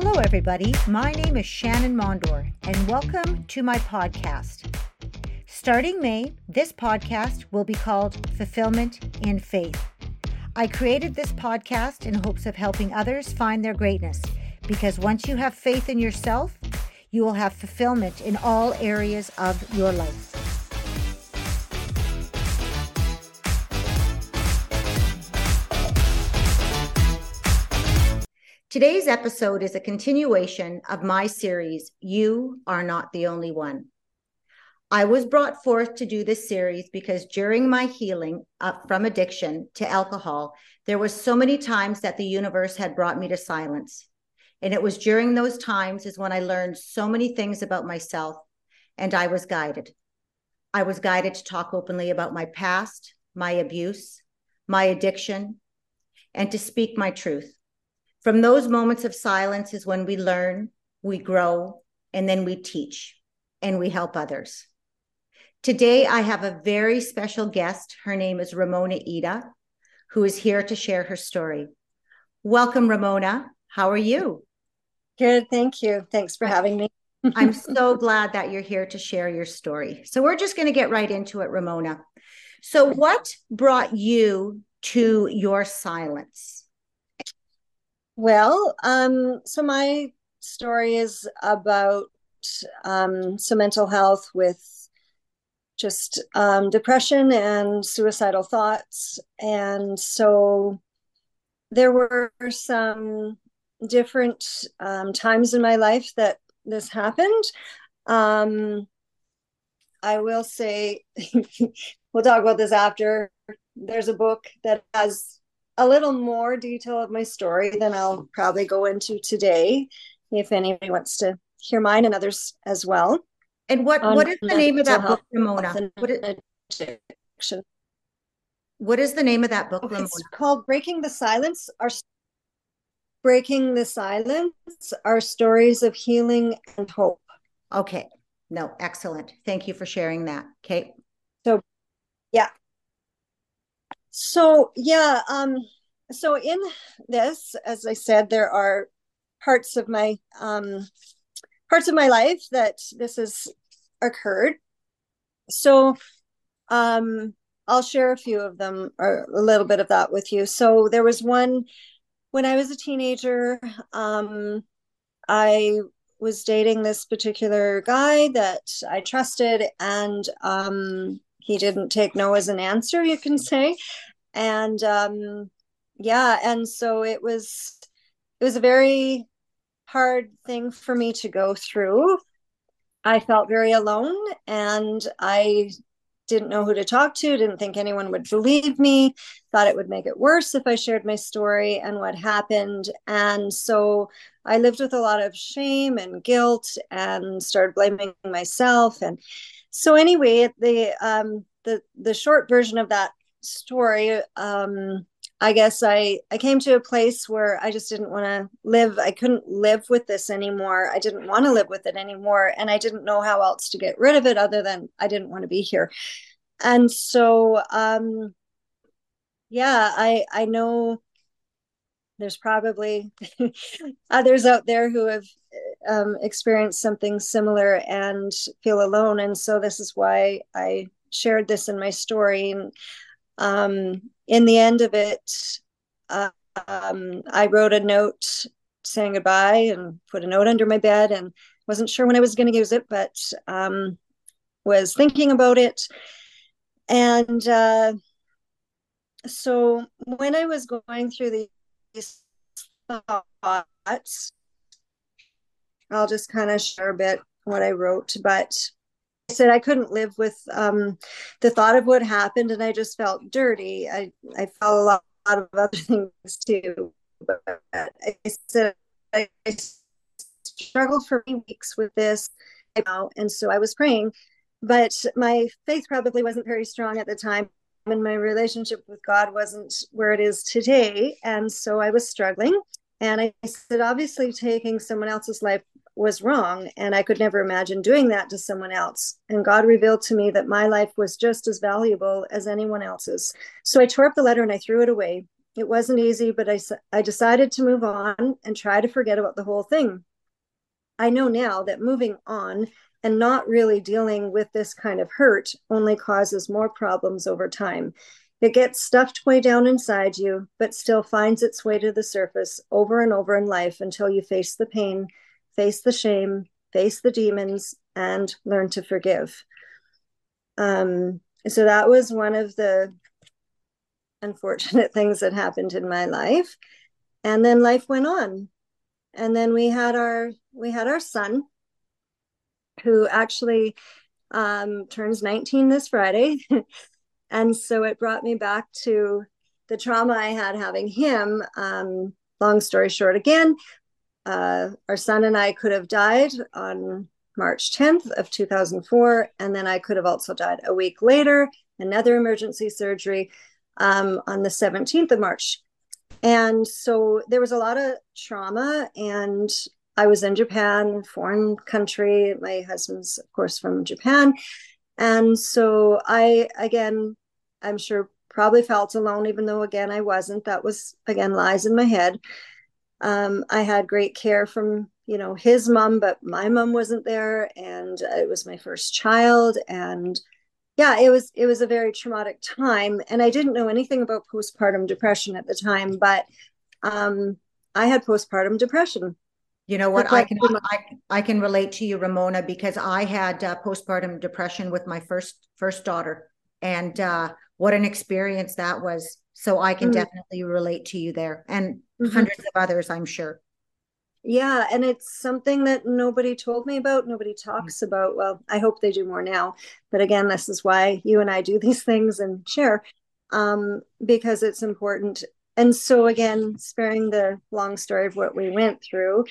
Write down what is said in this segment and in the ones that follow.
Hello, everybody. My name is Shannon Mondor, and welcome to my podcast. Starting May, this podcast will be called Fulfillment in Faith. I created this podcast in hopes of helping others find their greatness, because once you have faith in yourself, you will have fulfillment in all areas of your life. Today's episode is a continuation of my series, You Are Not the Only One. I was brought forth to do this series because during my healing from addiction to alcohol, there was so many times that the universe had brought me to silence. And it was during those times is when I learned so many things about myself, and I was guided. I was guided to talk openly about my past, my abuse, my addiction, and to speak my truth. From those moments of silence is when we learn, we grow, and then we teach, and we help others. Today, I have a very special guest. Her name is Ramona Ida, who is here to share her story. Welcome, Ramona. How are you? Good, thank you. Thanks for having me. I'm so glad that you're here to share your story. So we're just going to get right into it, Ramona. So what brought you to your silence? Well, so my story is about some mental health with just depression and suicidal thoughts. And so there were some different times in my life that this happened. I will say, we'll talk about this after. There's a book that has a little more detail of my story than I'll probably go into today, if anybody wants to hear mine and others as well. And what is the name of that book, Ramona? What is the name of that book, Ramona? It's called Breaking the Silence. Breaking the Silence, Our Stories of Healing and Hope. Okay. No, excellent. Thank you for sharing that. Okay. So, yeah. So in this, as I said, there are parts of my life that this has occurred. So I'll share a few of them, or a little bit of that with you. So there was one when I was a teenager. I was dating this particular guy that I trusted, and he didn't take no as an answer, you can say. And and so it was a very hard thing for me to go through. I felt very alone, and I didn't know who to talk to, didn't think anyone would believe me, thought it would make it worse if I shared my story and what happened. And so I lived with a lot of shame and guilt and started blaming myself. And so anyway, the short version of that story, I guess I came to a place where I just didn't want to live. I couldn't live with this anymore. I didn't want to live with it anymore. And I didn't know how else to get rid of it other than I didn't want to be here. And so, I know there's probably others out there who have experienced something similar and feel alone. And so this is why I shared this in my story. And in the end of it, I wrote a note saying goodbye and put a note under my bed, and wasn't sure when I was going to use it, but was thinking about it. And so when I was going through these thoughts, I'll just kind of share a bit what I wrote, but I said I couldn't live with the thought of what happened, and I just felt dirty. I felt a lot of other things too, but I said I struggled for weeks with this, and so I was praying, but my faith probably wasn't very strong at the time, and my relationship with God wasn't where it is today, and so I was struggling. And I said, obviously, taking someone else's life was wrong, and I could never imagine doing that to someone else. And God revealed to me that my life was just as valuable as anyone else's. So I tore up the letter and I threw it away. It wasn't easy, but I decided to move on and try to forget about the whole thing. I know now that moving on and not really dealing with this kind of hurt only causes more problems over time. It gets stuffed way down inside you, but still finds its way to the surface over and over in life until you face the pain, face the shame, face the demons, and learn to forgive. So that was one of the unfortunate things that happened in my life. And then life went on. And then we had our son, who actually turns 19 this Friday. And so it brought me back to the trauma I had having him. Long story short, again, our son and I could have died on March 10th of 2004. And then I could have also died a week later, another emergency surgery on the 17th of March. And so there was a lot of trauma, and I was in Japan, foreign country. My husband's, of course, from Japan. And so again, I'm sure probably felt alone, even though, again, I wasn't. That was, again, lies in my head. I had great care from, his mom, but my mom wasn't there. And it was my first child. And yeah, it was a very traumatic time. And I didn't know anything about postpartum depression at the time, but I had postpartum depression. You know what? I can relate to you, Ramona, because I had postpartum depression with my first daughter, and what an experience that was. So I can definitely relate to you there, and hundreds of others, I'm sure. Yeah, and it's something that nobody told me about, nobody talks about. Well, I hope they do more now. But again, this is why you and I do these things and share, because it's important. And so again, sparing the long story of what we went through,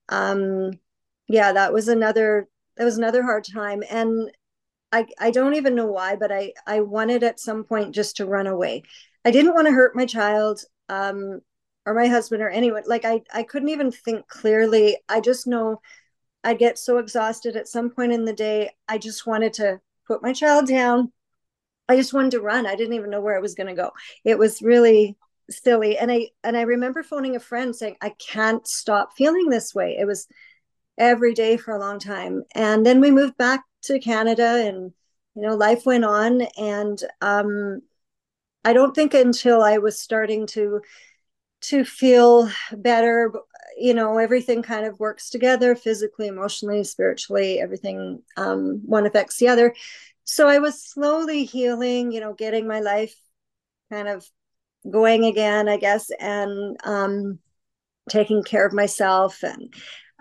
yeah, that was another hard time. And I don't even know why, but I wanted at some point just to run away. I didn't want to hurt my child. Or my husband or anyone. Like I couldn't even think clearly. I just know I'd get so exhausted at some point in the day. I just wanted to put my child down. I just wanted to run. I didn't even know where I was going to go. It was really silly. And I remember phoning a friend saying, I can't stop feeling this way. It was every day for a long time. And then we moved back to Canada, and life went on. And I don't think until I was starting to feel better, everything kind of works together, physically, emotionally, spiritually, everything, one affects the other. So I was slowly healing, getting my life kind of going again, I guess, and taking care of myself, and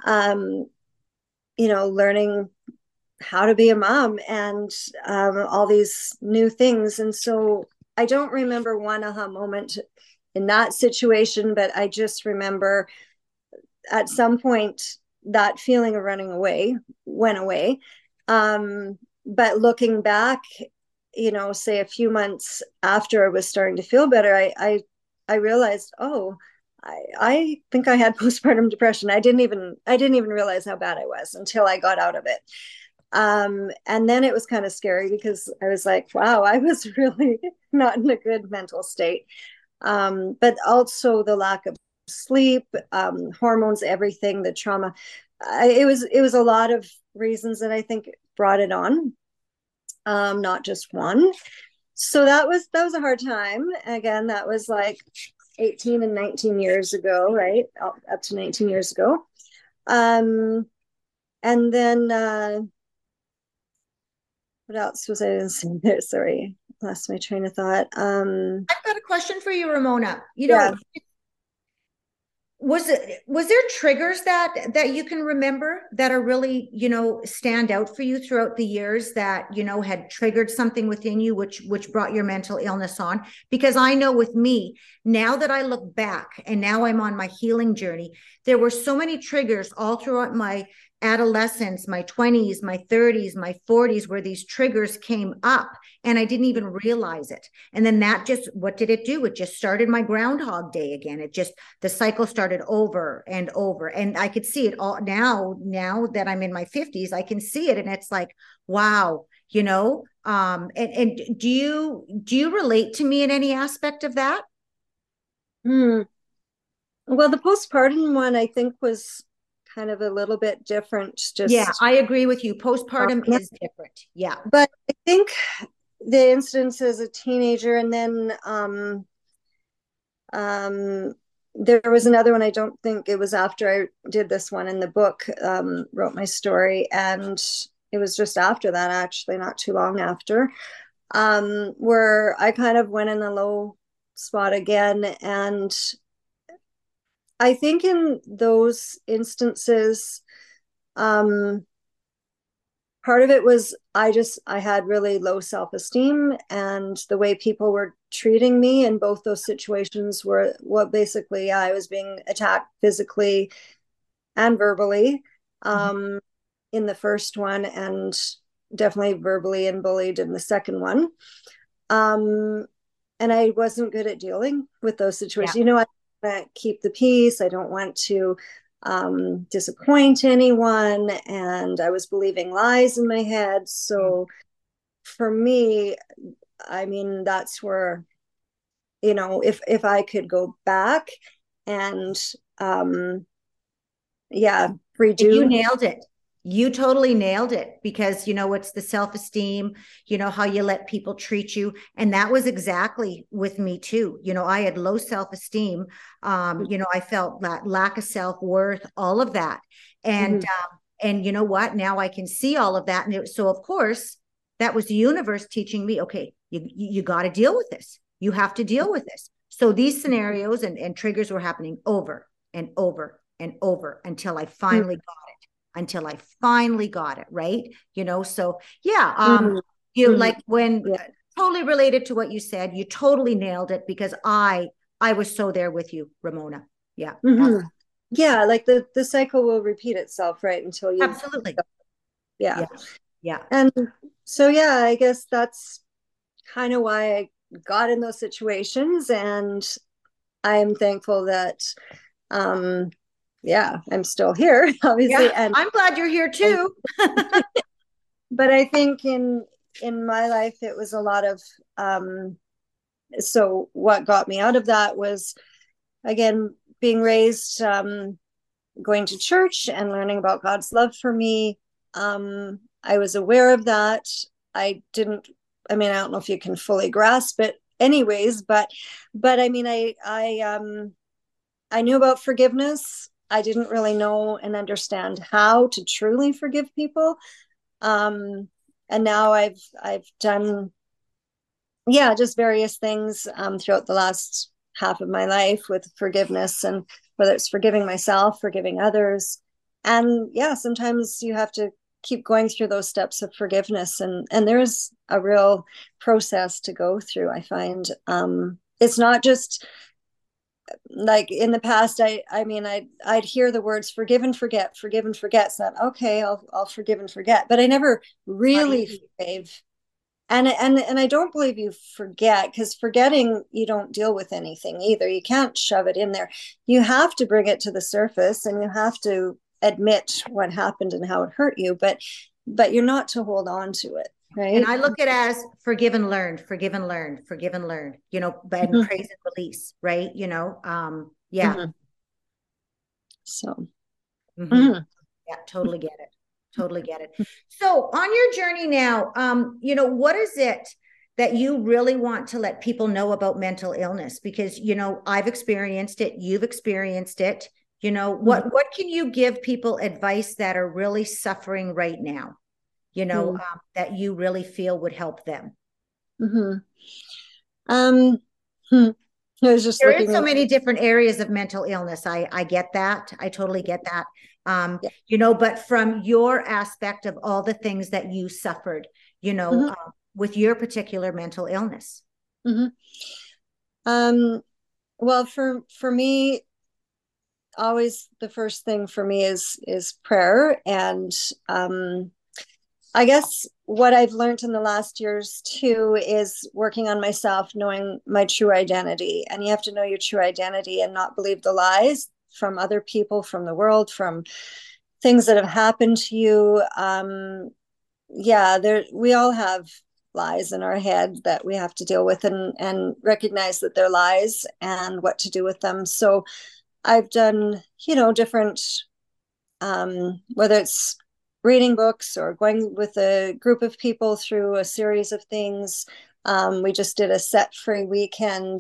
learning how to be a mom, and all these new things. And so I don't remember one aha moment in that situation, but I just remember at some point that feeling of running away went away. But looking back, say a few months after I was starting to feel better, I realized, oh, I think I had postpartum depression. I didn't even realize how bad I was until I got out of it. And then it was kind of scary, because I was like, wow, I was really not in a good mental state. But also the lack of sleep, hormones, everything, the trauma. It was a lot of reasons that I think brought it on, not just one. So that was a hard time. Again, that was like 18 and 19 years ago, right? Up to 19 years ago. And then what else was I going to say there? Sorry, lost my train of thought. I've got a question for you, Ramona. Yeah. Was there triggers that you can remember that are really, stand out for you throughout the years that, had triggered something within you, which brought your mental illness on? Because I know with me, now that I look back and now I'm on my healing journey, there were so many triggers all throughout my adolescence, my 20s, my 30s, my 40s, where these triggers came up and I didn't even realize it. And then what did it do? It just started my Groundhog Day again. The cycle started over and over. And I could see it all now that I'm in my 50s, I can see it. And it's like, wow, and do you relate to me in any aspect of that? Hmm. Well, the postpartum one I think was kind of a little bit different, Yeah, just I agree with you. Postpartum is different. Yeah. but I think the instance as a teenager, and then um, there was another one. I don't think it was after I did this one in the book, wrote my story, and it was just after that, actually, not too long after, where I kind of went in a low spot again. And I think in those instances, um, part of it was I had really low self-esteem, and the way people were treating me in both those situations were what basically I was being attacked physically and verbally, Mhm. um, in the first one, and definitely verbally and bullied in the second one. um, and I wasn't good at dealing with those Yeah. situations. I want to keep the peace. I don't want to disappoint anyone, and I was believing lies in my head. Mm. So for me, I mean, that's where, if I could go back and yeah, And you redo. nailed it. You totally nailed it because, it's the self esteem, how you let people treat you. And that was exactly with me too. I had low self esteem. I felt that lack of self worth, all of that. And, Mhm. and you know what? Now I can see all of that. So, of course, that was the universe teaching me, okay, you got to deal with this. You have to deal with this. So these scenarios and triggers were happening over and over and over until I finally got it, right? So yeah, Mhm. you Mhm. like when Yeah. totally related to what you said, you totally nailed it because I was so there with you, Ramona. Yeah, Mhm. Yeah, like the cycle will repeat itself, right? Until you, absolutely. yeah. Yeah, yeah. And so, yeah, I guess that's kind of why I got in those situations. And I'm thankful that, um, yeah, I'm still here, obviously. Yeah, And, I'm glad you're here and too. but I think in my life, it was a lot of, so what got me out of that was, again, being raised, going to church and learning about God's love for me. I was aware of that. I didn't. I mean, I don't know if you can fully grasp it, anyways. But I mean, I knew about forgiveness. I didn't really know and understand how to truly forgive people. Um, and now I've done, yeah, just various things throughout the last half of my life with forgiveness, and whether it's forgiving myself, forgiving others. And yeah, sometimes you have to keep going through those steps of forgiveness, and there's a real process to go through. I find it's not just like in the past. I mean, I'd hear the words forgive and forget, forgive and forget. So that, okay, I'll forgive and forget, but I never Not really easy. forgave. And I don't believe you forget, because forgetting, you don't deal with anything either. You can't shove it in there. You have to bring it to the surface, and you have to admit what happened and how it hurt you, but you're not to hold on to it, And right? I look at it as forgive and learn, forgive and learn, forgive and learn, and Mm-hmm. praise and release, right? Yeah. Mm-hmm. So, Mhm. mm-hmm. Yeah, totally get it. Totally get it. So on your journey now, what is it that you really want to let people know about mental illness? Because, I've experienced it, you've experienced it. What can you give people advice that are really suffering right now, Mm-hmm. that you really feel would help them? Mm-hmm. Um, hmm. I was just There is so looking. many different areas of mental illness. I get that. I totally get that. Yeah. But from your aspect of all the things that you suffered, Mm-hmm. with your particular mental illness. Mm-hmm. Um, well, for me, always the first thing for me is prayer. And um I guess what I've learned in the last years too is working on myself, knowing my true identity. And you have to know your true identity and not believe the lies from other people, from the world, from things that have happened to you. Yeah, there we all have lies in our head that we have to deal with, and recognize that they're lies and what to do with them. So I've done, different, whether it's reading books or going with a group of people through a series of things. We just did a set free weekend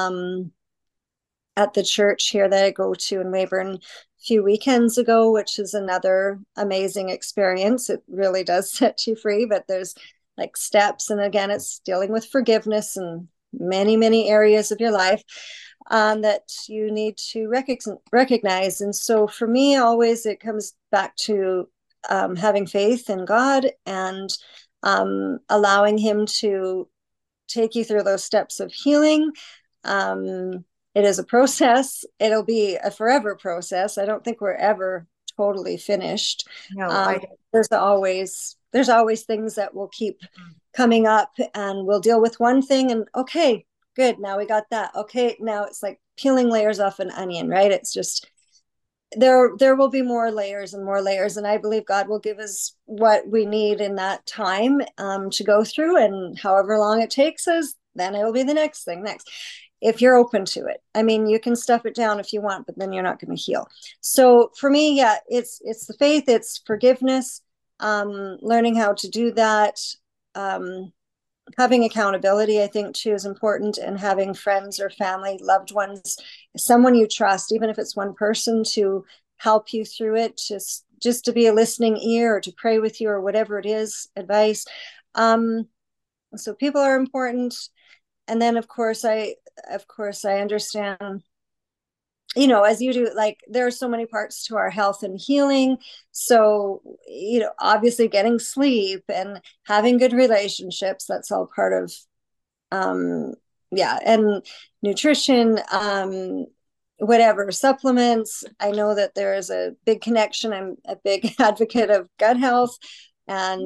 at the church here that I go to in Weyburn a few weekends ago, which is another amazing experience. It really does set you free, but there's like steps. And again, it's dealing with forgiveness and many, many areas of your life that you need to recognize. And so for me, always it comes back to having faith in God and allowing Him to take you through those steps of healing. It is a process. It'll be a forever process. I don't think we're ever totally finished. No, there's always things that will keep coming up, and we'll deal with one thing and okay, good, now we got that. Okay, now it's like peeling layers off an onion, right? It's just there will be more layers and more layers, and I believe God will give us what we need in that time to go through, and however long it takes us, then it will be the next thing next, if you're open to it. I mean, you can stuff it down if you want, but then you're not going to heal. So for me, yeah, it's the faith, it's forgiveness, learning how to do that, having accountability, I think too, is important, and having friends or family, loved ones, someone you trust, even if it's one person, to help you through it, just to be a listening ear or to pray with you or whatever it is, advice. So people are important. And then of course I understand, as you do, like there are so many parts to our health and healing. So, obviously getting sleep and having good relationships, that's all part of, and nutrition, whatever, supplements. I know that there is a big connection. I'm a big advocate of gut health, and,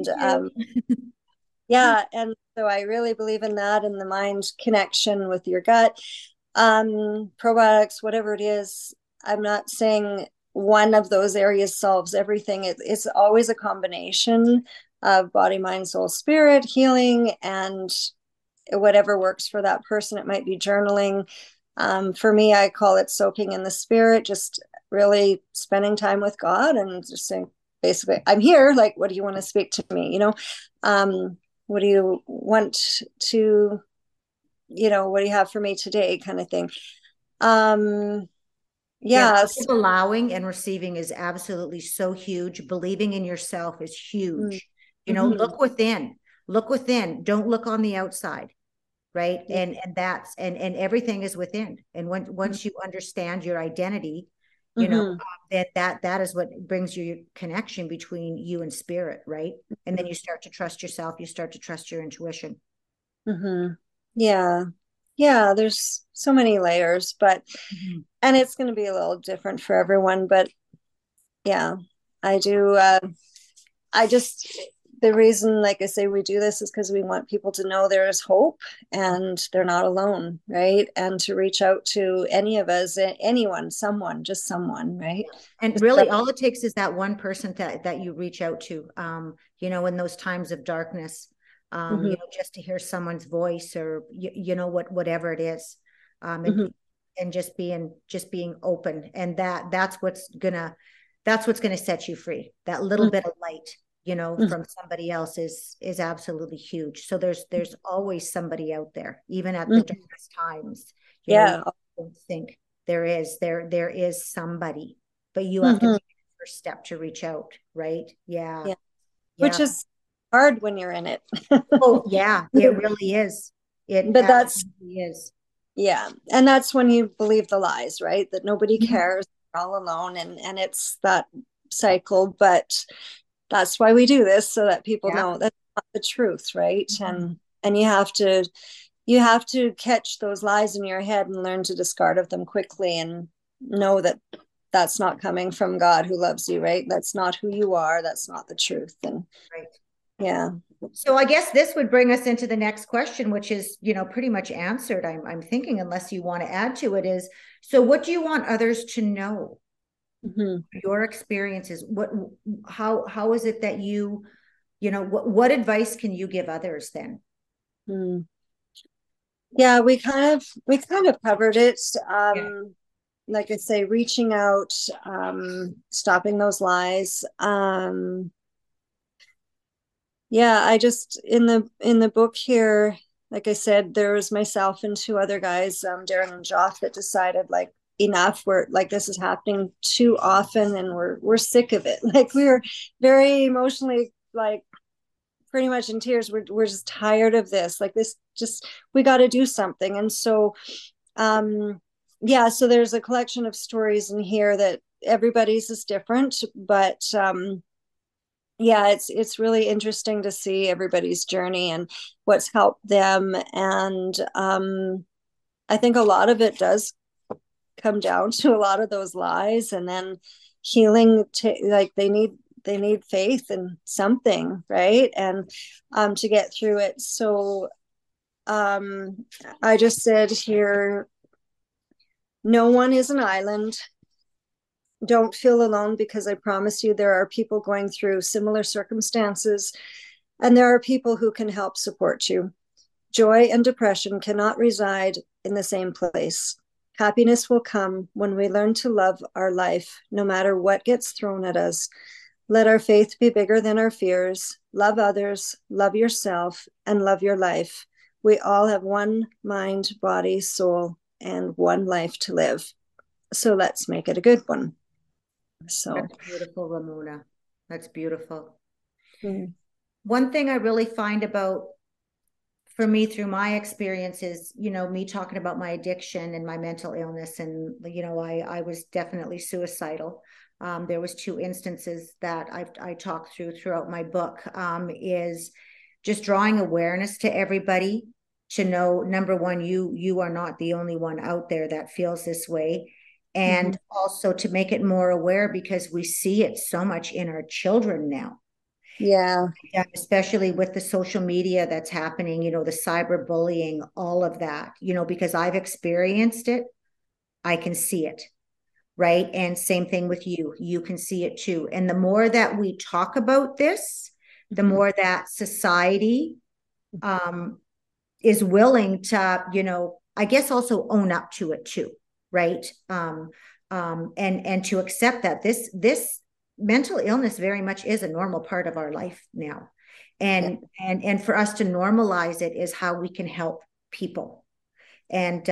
and so I really believe in that, and the mind connection with your gut. Probiotics, whatever it is. I'm not saying one of those areas solves everything. It's always a combination of body, mind, soul, spirit, healing, and whatever works for that person. It might be journaling. For me, I call it soaking in the spirit, just really spending time with God and just saying, basically, I'm here. Like, what do you want to speak to me? What do you want to, what do you have for me today, kind of thing. Allowing and receiving is absolutely so huge. Believing in yourself is huge. Mm-hmm. Look within, don't look on the outside, right? And that's and everything is within. And once you understand your identity, that is what brings you your connection between you and spirit, right? And then you start to trust yourself, you start to trust your intuition. Yeah, there's so many layers, but and it's going to be a little different for everyone, but yeah, I do. The reason, like I say, we do this is because we want people to know there is hope and they're not alone, right? And to reach out to any of us, anyone, someone, just someone, right? And really, all it takes is that one person that you reach out to, in those times of darkness, just to hear someone's voice, or whatever it is, and just being open, and that's what's gonna set you free. That little bit of light, from somebody else is absolutely huge. So there's always somebody out there, even at the darkest times. I don't think there is somebody, but you have to take the first step to reach out, right? Yeah. Which is hard when you're in it. Oh yeah, it really is. That's yeah, and that's when you believe the lies, right? That nobody cares, we're all alone, and it's that cycle. But that's why we do this, so that people know that's not the truth, right? And you have to catch those lies in your head and learn to discard of them quickly, and know that that's not coming from God, who loves you, right? That's not who you are. That's not the truth. And yeah. So I guess this would bring us into the next question, which is, pretty much answered. I'm thinking, unless you want to add to it, is, so what do you want others to know? Your experiences, how is it that what advice can you give others then? Mm. Yeah, we kind of covered it. Yeah. Like I say, reaching out, stopping those lies. Yeah, I just in the book here, like I said, there was myself and two other guys, Darren and Joff, that decided like enough. We're like, this is happening too often, and we're sick of it. Like we were very emotionally like pretty much in tears. We're just tired of this. Like this, just we got to do something. And so, yeah. So there's a collection of stories in here that everybody's is different, but yeah, it's really interesting to see everybody's journey and what's helped them. And I think a lot of it does come down to a lot of those lies, and then healing. Like they need faith in something, right? And to get through it. So I just said here, no one is an island. Don't feel alone, because I promise you there are people going through similar circumstances, and there are people who can help support you. Joy and depression cannot reside in the same place. Happiness will come when we learn to love our life, no matter what gets thrown at us. Let our faith be bigger than our fears. Love others, love yourself, and love your life. We all have one mind, body, soul, and one life to live. So let's make it a good one. So, That's beautiful, Ramona. That's beautiful. mm, One thing I really find about for me through my experiences, me talking about my addiction and my mental illness, and I was definitely suicidal. There was two instances that I talked throughout my book, is just drawing awareness to everybody to know, number one, you are not the only one out there that feels this way. mm-hmm. And also to make it more aware, because we see it so much in our children now. Yeah. Yeah, especially with the social media that's happening, the cyberbullying, all of that, because I've experienced it, I can see it, right? And same thing with you. You can see it too. And the more that we talk about this, the Mm-hmm. more that society um, is willing to, I guess also own up to it too, right? And to accept that this mental illness very much is a normal part of our life now. Yeah. And for us to normalize it is how we can help people. And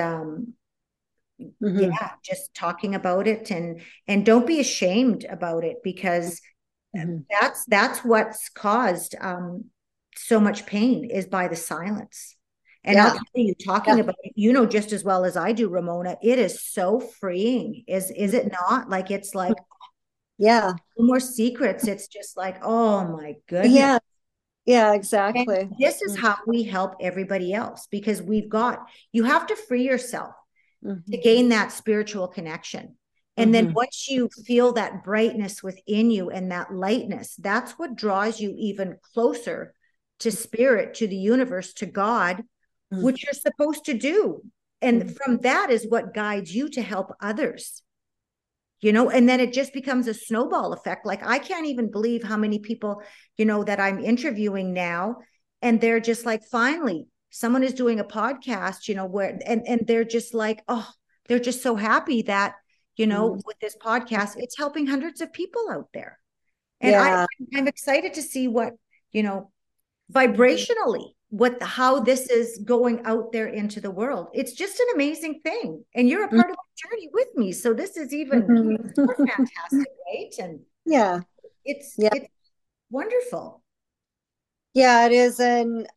Mm-hmm. yeah, just talking about it, and don't be ashamed about it, because Mm-hmm. that's what's caused so much pain, is by the silence. And I'll Yeah. tell you, Yeah. talking about it, just as well as I do, Ramona, it is so freeing. Is it not? Like, it's like Yeah. no more secrets. It's just like, oh my goodness. Yeah. Yeah, And exactly. this is how we help everybody else, because you have to free yourself to Mm-hmm. gain that spiritual connection. And then Mm-hmm. once you feel that brightness within you and that lightness, that's what draws you even closer to spirit, to the universe, to God, which you're supposed to do. And Mm-hmm. from that is what guides you to help others. And then it just becomes a snowball effect. Like, I can't even believe how many people, that I'm interviewing now, and they're just like, finally, someone is doing a podcast, where, and they're just like, oh, they're just so happy that, Mm-hmm. with this podcast, it's helping hundreds of people out there. And Yeah. I'm excited to see what, you know, vibrationally, how this is going out there into the world. It's just an amazing thing, and you're a part of my journey with me, so this is even more Mm-hmm. fantastic, right? And Yeah. it's Yeah. it's wonderful. Yeah, it is. And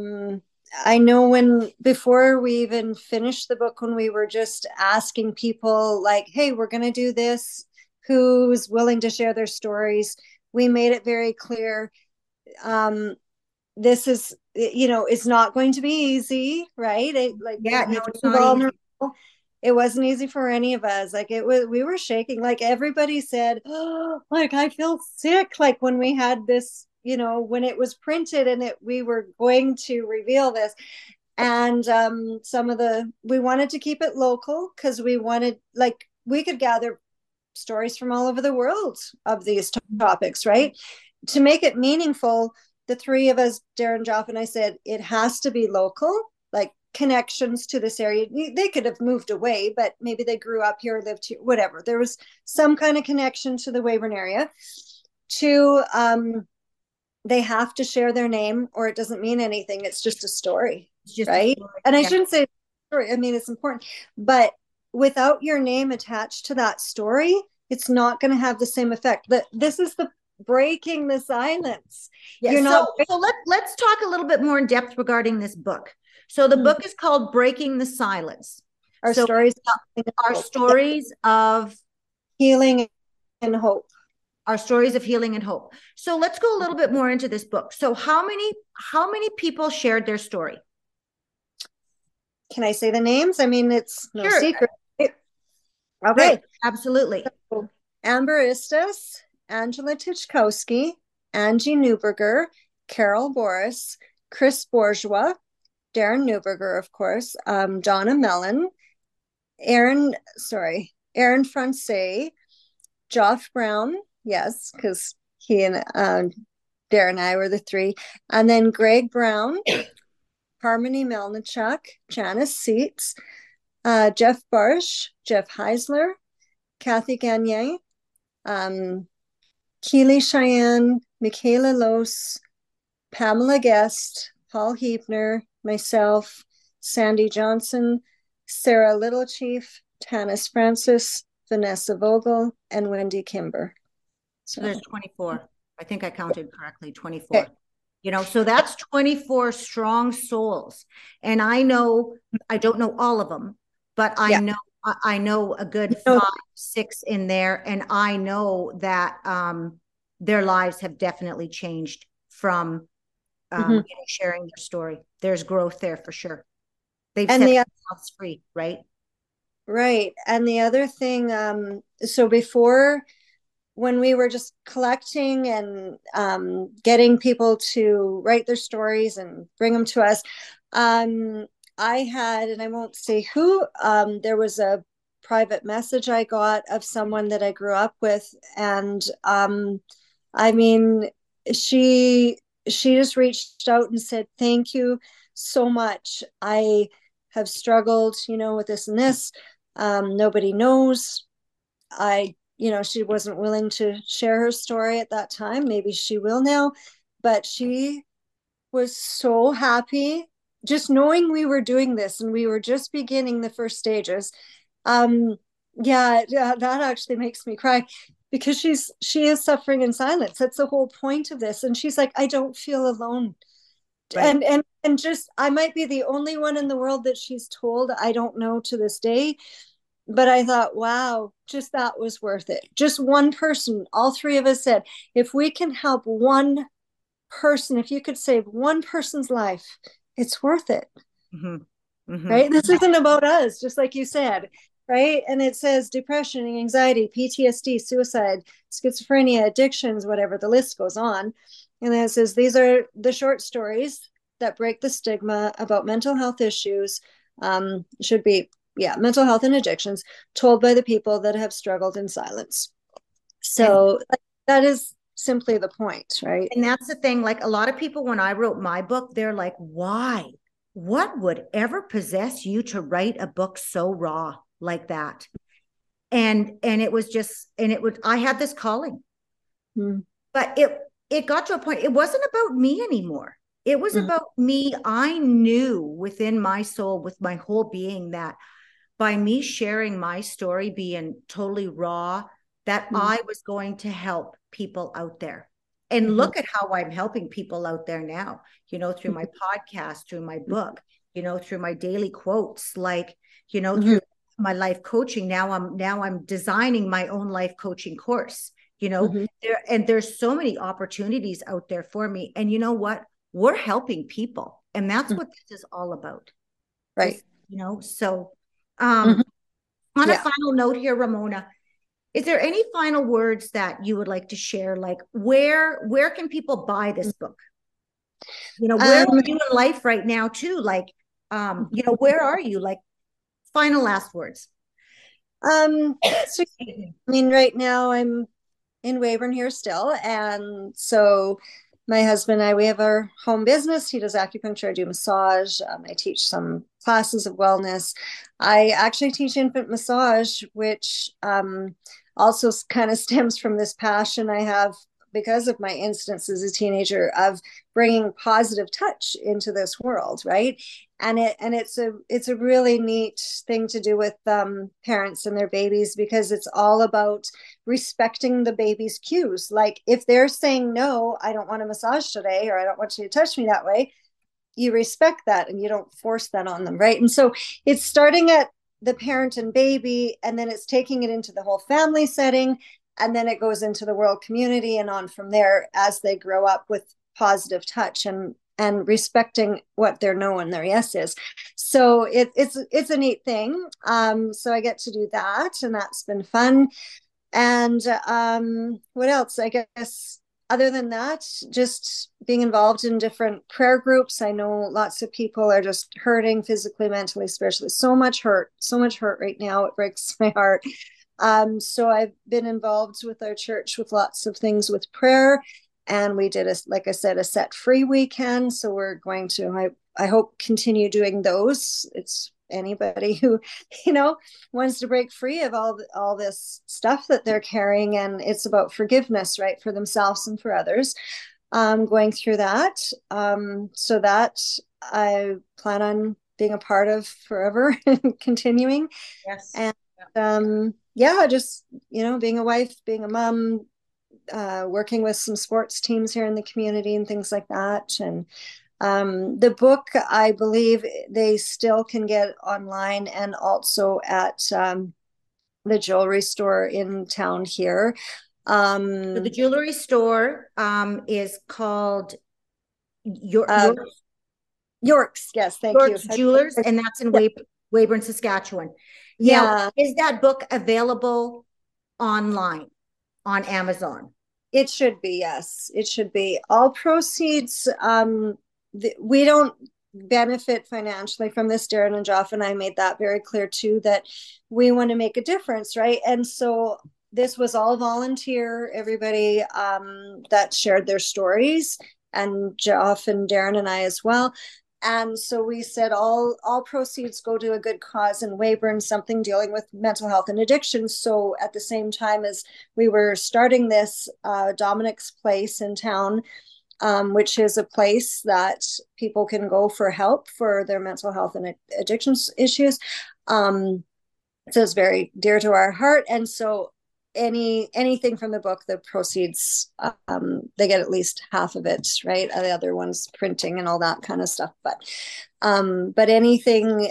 I know when before we even finished the book, when we were just asking people like, hey, we're going to do this, who's willing to share their stories, we made it very clear. This is, it's not going to be easy, right? Like Yeah, you no, have to it's be not easy. vulnerable. It wasn't easy for any of us. Like we were shaking. Like everybody said, oh, like I feel sick. Like when we had this, when it was printed and we were going to reveal this. And we wanted to keep it local, because we wanted, like, we could gather stories from all over the world of these topics, right? To make it meaningful, the three of us, Darren, Joff, and I, said it has to be local, like connections to this area. They could have moved away, but maybe they grew up here, lived here, whatever. There was some kind of connection to the Weyburn area. Two, they have to share their name or it doesn't mean anything. It's just a story, right? And I shouldn't say story. I mean, it's important, but without your name attached to that story, it's not going to have the same effect. But this is the breaking the silence. Yeah, so let's talk a little bit more in depth regarding this book. So the book is called Breaking the Silence. Our stories of healing and hope. Our stories of healing and hope. So let's go a little bit more into this book. So how many people shared their story? Can I say the names? I mean, it's no secret. Okay. Right. Absolutely. So, Amber Istas, Angela Tichkowski, Angie Neuberger, Carol Boris, Chris Bourgeois, Darren Neuberger, of course, Donna Mellon, Aaron Francais, Joff Brown, yes, because he and Darren and I were the three, and then Greg Brown, Harmony Melnichuk, Janice Seats, Jeff Barsh, Jeff Heisler, Kathy Gagne, Keely Cheyenne, Michaela Los, Pamela Guest, Paul Hebner, myself, Sandy Johnson, Sarah Littlechief, Tanis Francis, Vanessa Vogel, and Wendy Kimber. So there's 24. I think I counted correctly, 24. Okay. You know, so that's 24 strong souls. And I know, I don't know all of them, but I know a good 5, 6 in there. And I know that their lives have definitely changed from sharing their story. There's growth there for sure. They've set themselves free, right? Right. And the other thing, so before, when we were just collecting and getting people to write their stories and bring them to us, I had, and I won't say who, there was a private message I got of someone that I grew up with. And I mean, she just reached out and said, thank you so much. I have struggled, with this and this. Nobody knows. She wasn't willing to share her story at that time. Maybe she will now, but she was so happy just knowing we were doing this and we were just beginning the first stages. That actually makes me cry because she is suffering in silence. That's the whole point of this. And she's like, I don't feel alone. Right. And just, I might be the only one in the world that she's told. I don't know to this day. But I thought, wow, just that was worth it. Just one person, all three of us said, if we can help one person, if you could save one person's life, it's worth it. Mm-hmm. Mm-hmm. Right? This isn't about us, just like you said, right? And it says depression, anxiety, PTSD, suicide, schizophrenia, addictions, whatever, the list goes on. And then it says, these are the short stories that break the stigma about mental health issues. Should be mental health and addictions told by the people that have struggled in silence. So that is simply the point, right? And that's the thing. Like a lot of people, when I wrote my book, they're like, why? What would ever possess you to write a book so raw like that? And it was just, I had this calling, but it got to a point, it wasn't about me anymore. It was about me. I knew within my soul, with my whole being, that by me sharing my story, being totally raw, that I was going to help people out there. And look at how I'm helping people out there now, through my podcast, through my book, through my daily quotes, like, through my life coaching. Now I'm designing my own life coaching course, there's so many opportunities out there for me. And you know what? We're helping people. And that's what this is all about. Right. So on a final note here, Ramona, is there any final words that you would like to share? Like where can people buy this book? Where are you in life right now too? Like, where are you? Like final last words. Right now I'm in Weyburn here still. And so my husband and I, we have our home business. He does acupuncture, I do massage. I teach some classes of wellness. I actually teach infant massage, which also kind of stems from this passion I have because of my instance as a teenager of bringing positive touch into this world, right? And it's a really neat thing to do with parents and their babies, because it's all about respecting the baby's cues. Like if they're saying no, I don't want a massage today, or I don't want you to touch me that way, you respect that and you don't force that on them, right? And so it's starting at the parent and baby, and then it's taking it into the whole family setting, and then it goes into the world community and on from there as they grow up with positive touch and respecting what their no and their yes is. So it's a neat thing. So I get to do that, and that's been fun. And what else? I guess other than that, just being involved in different prayer groups. I know lots of people are just hurting physically, mentally, spiritually. So much hurt right now. It breaks my heart. So I've been involved with our church with lots of things with prayer. And we did, like I said, a set free weekend. So we're going to, I hope, continue doing those. It's anybody who, wants to break free of all this stuff that they're carrying. And it's about forgiveness, right, for themselves and for others. Going through that. So that I plan on being a part of forever, continuing. Yes. And just, being a wife, being a mom, working with some sports teams here in the community and things like that. And the book, I believe they still can get online and also at the jewelry store in town here. So the jewelry store is called York's. Yes, thank York's you. Jewelers, and that's in Weyburn, Saskatchewan. Now, is that book available online on Amazon? It should be, yes. It should be. All proceeds, we don't benefit financially from this. Darren and Joff and I made that very clear too, that we want to make a difference, right? And so this was all volunteer, everybody that shared their stories, and Joff and Darren and I as well. And so we said all proceeds go to a good cause in Weyburn, something dealing with mental health and addiction. So at the same time as we were starting this, Dominic's Place in town, which is a place that people can go for help for their mental health and addiction issues. So it's very dear to our heart. And so anything from the book, the proceeds, they get at least half of it, right? The other one's printing and all that kind of stuff. But anything,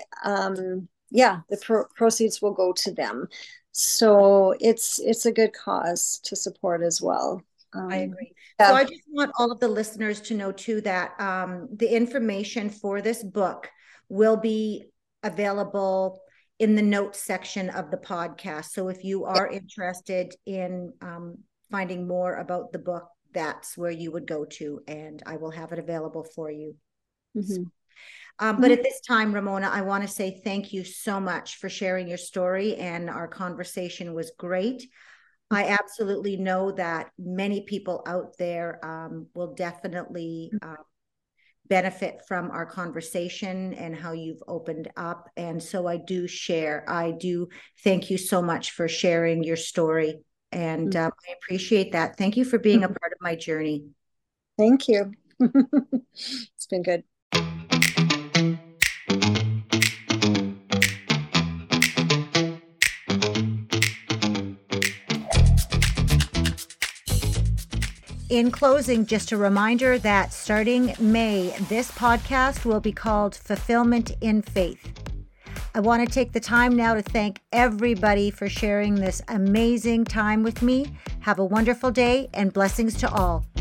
the proceeds will go to them. So it's a good cause to support as well. I agree. So I just want all of the listeners to know too that the information for this book will be available in the notes section of the podcast. So if you are interested in finding more about the book, that's where you would go to, and I will have it available for you. Mm-hmm. But at this time, Ramona, I want to say thank you so much for sharing your story, and our conversation was great. I absolutely know that many people out there will definitely benefit from our conversation and how you've opened up. And so I do thank you so much for sharing your story. And I appreciate that. Thank you for being a part of my journey. Thank you. It's been good. In closing, just a reminder that starting May, this podcast will be called Fulfillment in Faith. I want to take the time now to thank everybody for sharing this amazing time with me. Have a wonderful day and blessings to all.